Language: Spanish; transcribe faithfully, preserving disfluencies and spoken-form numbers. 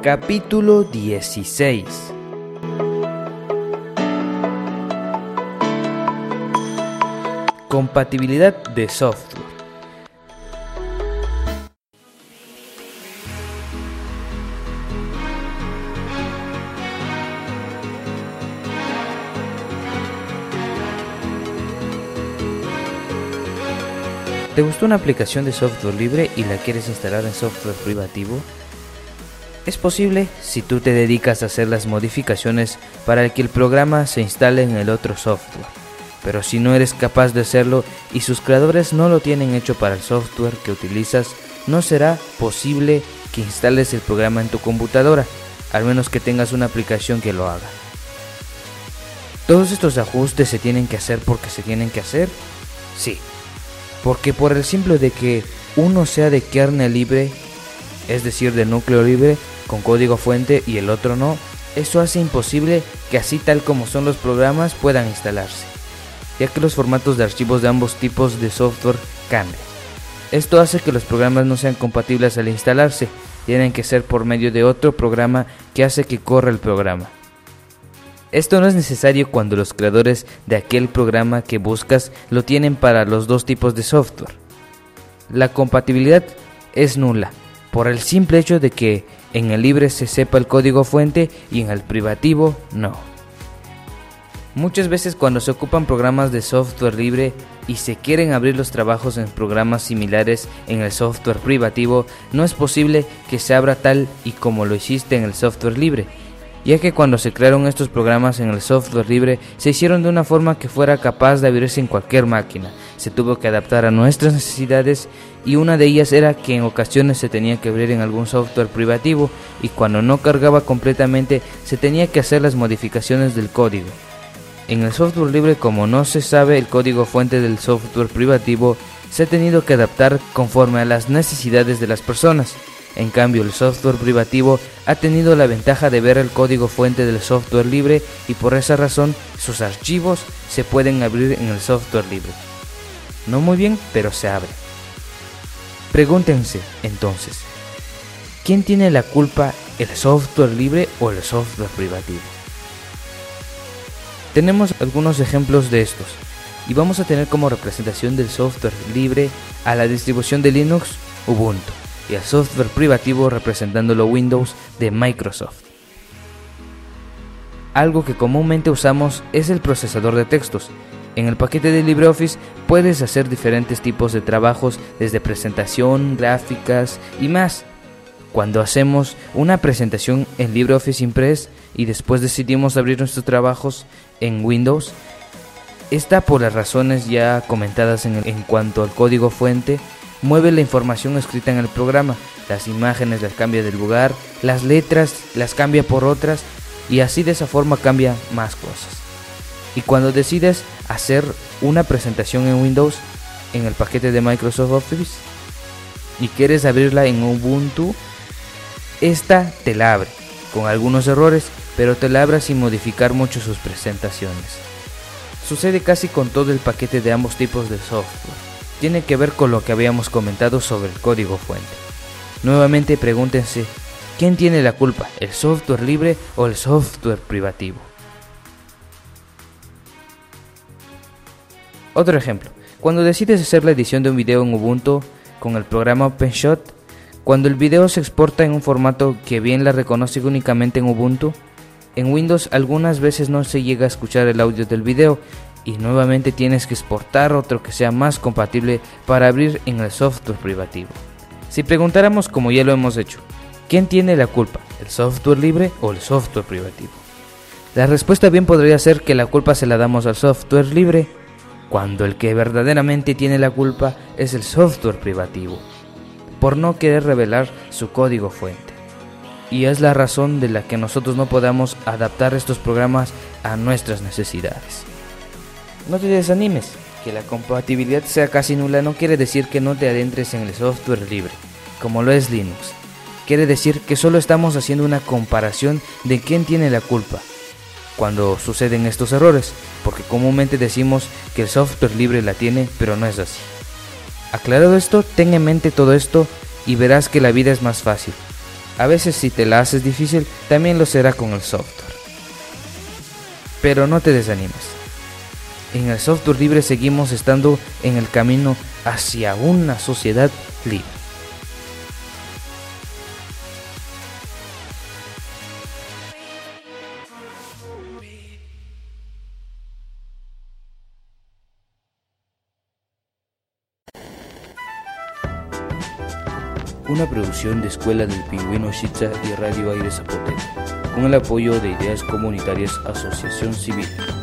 Capítulo dieciséis. Compatibilidad de software. ¿Te gustó una aplicación de software libre y la quieres instalar en software privativo? Es posible si tú te dedicas a hacer las modificaciones para que el programa se instale en el otro software, pero si no eres capaz de hacerlo y sus creadores no lo tienen hecho para el software que utilizas, no será posible que instales el programa en tu computadora, al menos que tengas una aplicación que lo haga. ¿Todos estos ajustes se tienen que hacer porque se tienen que hacer? Sí. Porque por el simple de que uno sea de kernel libre, es decir, de núcleo libre, con código fuente y el otro no, eso hace imposible que así tal como son los programas puedan instalarse, ya que los formatos de archivos de ambos tipos de software cambian. Esto hace que los programas no sean compatibles al instalarse, tienen que ser por medio de otro programa que hace que corra el programa. Esto no es necesario cuando los creadores de aquel programa que buscas lo tienen para los dos tipos de software. La compatibilidad es nula, por el simple hecho de que en el libre se sepa el código fuente y en el privativo no. Muchas veces cuando se ocupan programas de software libre y se quieren abrir los trabajos en programas similares en el software privativo, no es posible que se abra tal y como lo hiciste en el software libre, ya que cuando se crearon estos programas en el software libre se hicieron de una forma que fuera capaz de abrirse en cualquier máquina. Se tuvo que adaptar a nuestras necesidades y una de ellas era que en ocasiones se tenía que abrir en algún software privativo y cuando no cargaba completamente se tenía que hacer las modificaciones del código. En el software libre, como no se sabe el código fuente del software privativo, se ha tenido que adaptar conforme a las necesidades de las personas. En cambio, el software privativo ha tenido la ventaja de ver el código fuente del software libre y por esa razón sus archivos se pueden abrir en el software libre. No muy bien, pero se abre. Pregúntense entonces, ¿quién tiene la culpa, el software libre o el software privativo? Tenemos algunos ejemplos de estos y vamos a tener como representación del software libre a la distribución de Linux, Ubuntu, y el software privativo representándolo Windows de Microsoft. Algo que comúnmente usamos es el procesador de textos. En el paquete de LibreOffice puedes hacer diferentes tipos de trabajos desde presentación, gráficas y más. Cuando hacemos una presentación en LibreOffice Impress y después decidimos abrir nuestros trabajos en Windows, esta por las razones ya comentadas en, el, en cuanto al código fuente, mueve la información escrita en el programa, las imágenes las cambia de lugar, las letras las cambia por otras y así de esa forma cambia más cosas. Y cuando decides hacer una presentación en Windows en el paquete de Microsoft Office y quieres abrirla en Ubuntu, esta te la abre, con algunos errores, pero te la abre sin modificar mucho sus presentaciones. Sucede casi con todo el paquete de ambos tipos de software. Tiene que ver con lo que habíamos comentado sobre el código fuente. Nuevamente pregúntense, ¿quién tiene la culpa, el software libre o el software privativo? Otro ejemplo, cuando decides hacer la edición de un video en Ubuntu con el programa OpenShot, cuando el video se exporta en un formato que bien la reconoce únicamente en Ubuntu, en Windows algunas veces no se llega a escuchar el audio del video y nuevamente tienes que exportar otro que sea más compatible para abrir en el software privativo. Si preguntáramos, como ya lo hemos hecho, ¿quién tiene la culpa, el software libre o el software privativo? La respuesta bien podría ser que la culpa se la damos al software libre, cuando el que verdaderamente tiene la culpa es el software privativo, por no querer revelar su código fuente. Y es la razón de la que nosotros no podamos adaptar estos programas a nuestras necesidades. No te desanimes, que la compatibilidad sea casi nula no quiere decir que no te adentres en el software libre, como lo es Linux. Quiere decir que solo estamos haciendo una comparación de quién tiene la culpa cuando suceden estos errores, porque comúnmente decimos que el software libre la tiene, pero no es así. Aclarado esto, ten en mente todo esto y verás que la vida es más fácil. A veces si te la haces difícil, también lo será con el software. Pero no te desanimes. En el software libre seguimos estando en el camino hacia una sociedad libre. Una producción de Escuela del Pingüino Shitza y Radio Aire Zapoteco, con el apoyo de Ideas Comunitarias Asociación Civil.